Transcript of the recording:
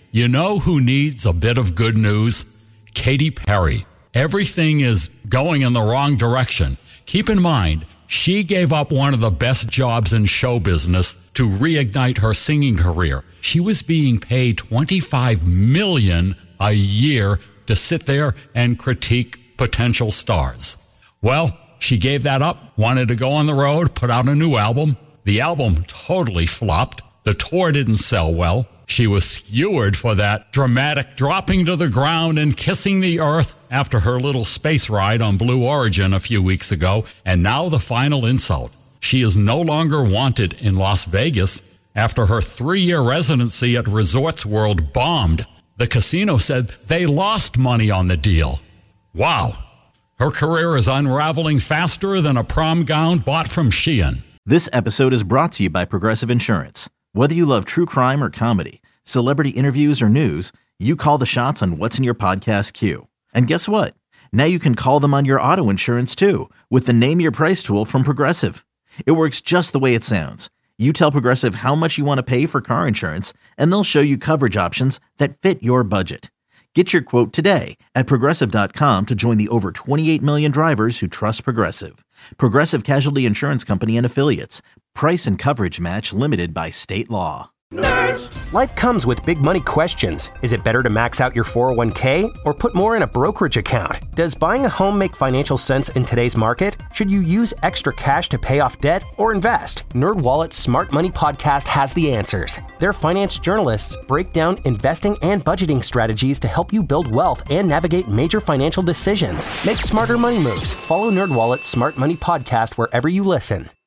You know who needs a bit of good news? Katy Perry. Everything is going in the wrong direction. Keep in mind, she gave up one of the best jobs in show business to reignite her singing career. She was being paid $25 million a year to sit there and critique potential stars. Well, she gave that up, wanted to go on the road, put out a new album. The album totally flopped. The tour didn't sell well. She was skewered for that dramatic dropping to the ground and kissing the earth after her little space ride on Blue Origin a few weeks ago. And now the final insult. She is no longer wanted in Las Vegas after her 3-year residency at Resorts World bombed. The casino said they lost money on the deal. Wow. Her career is unraveling faster than a prom gown bought from Shein. This episode is brought to you by Progressive Insurance. Whether you love true crime or comedy, celebrity interviews or news, you call the shots on what's in your podcast queue. And guess what? Now you can call them on your auto insurance too with the Name Your Price tool from Progressive. It works just the way it sounds. You tell Progressive how much you want to pay for car insurance, and they'll show you coverage options that fit your budget. Get your quote today at Progressive.com to join the over 28 million drivers who trust Progressive. Progressive Casualty Insurance Company and Affiliates. Price and coverage match limited by state law. Nerds! Life comes with big money questions. Is it better to max out your 401k or put more in a brokerage account? Does buying a home make financial sense in today's market? Should you use extra cash to pay off debt or invest? NerdWallet's Smart Money Podcast has the answers. Their finance journalists break down investing and budgeting strategies to help you build wealth and navigate major financial decisions. Make smarter money moves. Follow NerdWallet's Smart Money Podcast wherever you listen.